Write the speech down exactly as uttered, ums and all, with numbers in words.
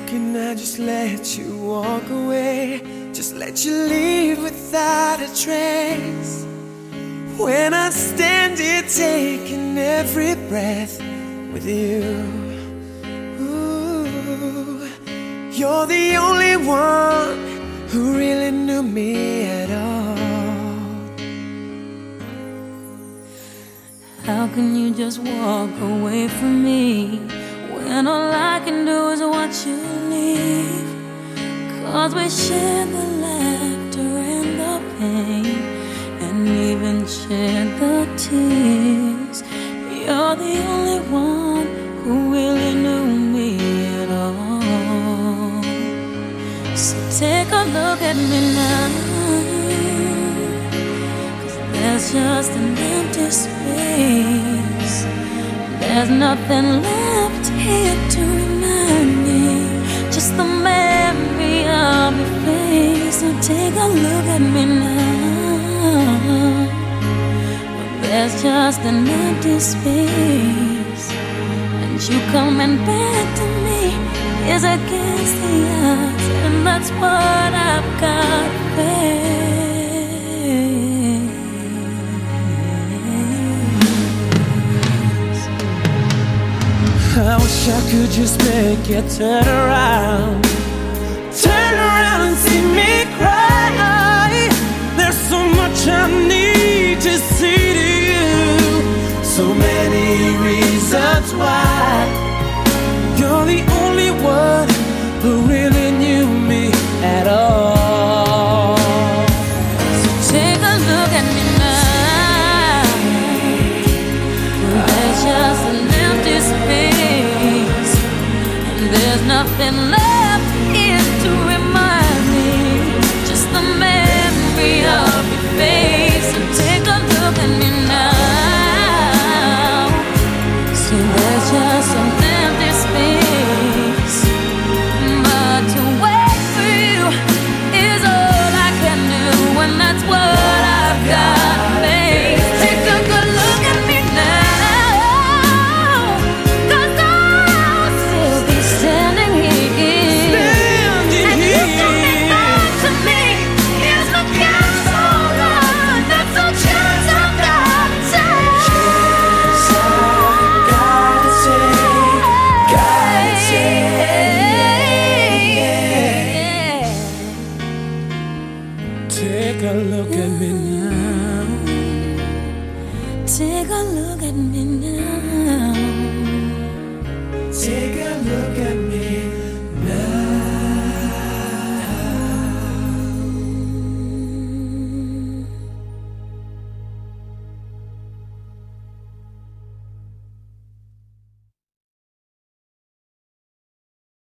can I just let you walk away? Just let you leave without a trace. When I stand here taking every breath with you, ooh, you're the only one who really knew me at all. How can you just walk away from me when all I can do is watch you leave? 'Cause we share the laughter and the pain, and even share the tears. You're the only one who really knew me at all. So take a look at me now, 'cause there's just an empty space. There's nothing left here to remind me, just the memory of your face. So take a look at me now. There's just an empty space, and you coming back to me is against the odds, and that's what I've got to face. I wish I could just make you turn around, turn around and see me cry. There's so much I need to see to you, so many reasons why. You're the only one who really knew me at all. So take a look at me now. There's just an empty space, and there's nothing left here to remind me, just the memory of your face. So take a look at me now. So there's just an empty space, but to wait for you is all I can do, and that's what I've got to face. Take a good look at me now, 'cause I'll still be standing here, Standing and you coming here. back to me is the gamble run. That's the chance I've got to take. Chance I've got to take, got to take. Take a look at me now. Take a look at me